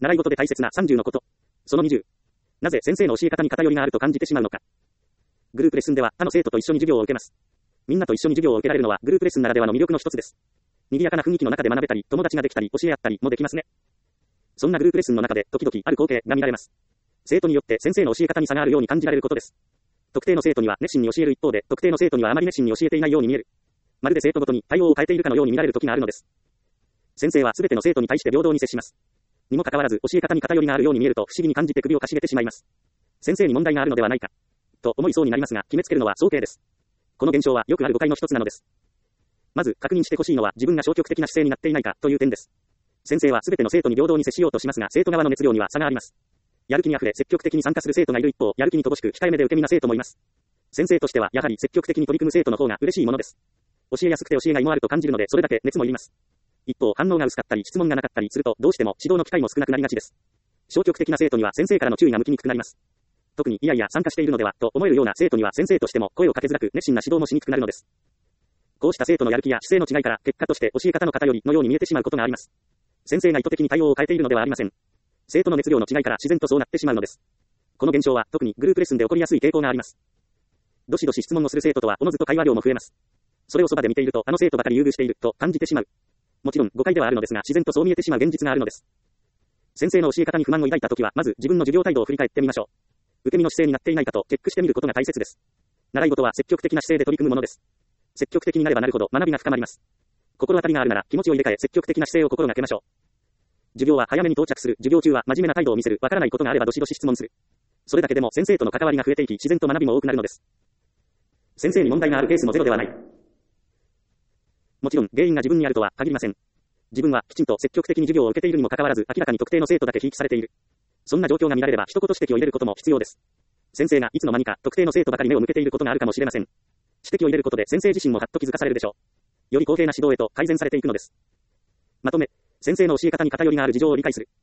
習い事で大切な30のこと。その20。なぜ先生の教え方に偏りがあると感じてしまうのか。グループレッスンでは他の生徒と一緒に授業を受けます。みんなと一緒に授業を受けられるのはグループレッスンならではの魅力の一つです。賑やかな雰囲気の中で学べたり、友達ができたり、教え合ったりもできますね。そんなグループレッスンの中で時々ある光景が見られます。生徒によって先生の教え方に差があるように感じられることです。特定の生徒には熱心に教える一方で、特定の生徒にはあまり熱心に教えていないように見える。まるで生徒ごとに対応を変えているかのように見られる時があるのです。先生はすべての生徒に対して平等に接します。にもかかわらず教え方に偏りがあるように見えると不思議に感じて首をかしげてしまいます。先生に問題があるのではないかと思いそうになりますが、決めつけるのは早計です。この現象はよくある誤解の一つなのです。まず確認してほしいのは自分が消極的な姿勢になっていないかという点です。先生はすべての生徒に平等に接しようとしますが、生徒側の熱量には差があります。やる気にあふれ積極的に参加する生徒がいる一方、やる気に乏しく控えめで受け身な生徒もいます。先生としてはやはり積極的に取り組む生徒の方が嬉しいものです。教えやすくて教えがいもあると感じるので、それだけ熱もいります。一方、反応が薄かったり質問がなかったりすると、どうしても指導の機会も少なくなりがちです。消極的な生徒には先生からの注意が向きにくくなります。特にいやいや参加しているのではと思えるような生徒には先生としても声をかけづらく、熱心な指導もしにくくなるのです。こうした生徒のやる気や姿勢の違いから結果として教え方の偏りのように見えてしまうことがあります。先生が意図的に対応を変えているのではありません。生徒の熱量の違いから自然とそうなってしまうのです。この現象は特にグループレッスンで起こりやすい傾向があります。どしどし質問をする生徒とはおのずと会話量も増えます。それをそばで見ているとあの生徒ばかり優遇していると感じてしまう。もちろん誤解ではあるのですが、自然とそう見えてしまう現実があるのです。先生の教え方に不満を抱いたときは、まず自分の授業態度を振り返ってみましょう。受け身の姿勢になっていないかとチェックしてみることが大切です。習い事は積極的な姿勢で取り組むものです。積極的になればなるほど学びが深まります。心当たりがあるなら気持ちを入れ替え積極的な姿勢を心がけましょう。授業は早めに到着する。授業中は真面目な態度を見せる。わからないことがあればどしどし質問する。それだけでも先生との関わりが増えていき、自然と学びも多くなるのです。先生に問題があるケースもゼロではない。もちろん原因が自分にあるとは限りません。自分はきちんと積極的に授業を受けているにもかかわらず、明らかに特定の生徒だけひいきされている。そんな状況が見られれば一言指摘を入れることも必要です。先生がいつの間にか特定の生徒ばかり目を向けていることがあるかもしれません。指摘を入れることで先生自身もはっと気づかされるでしょう。より公平な指導へと改善されていくのです。まとめ、先生の教え方に偏りがある事情を理解する。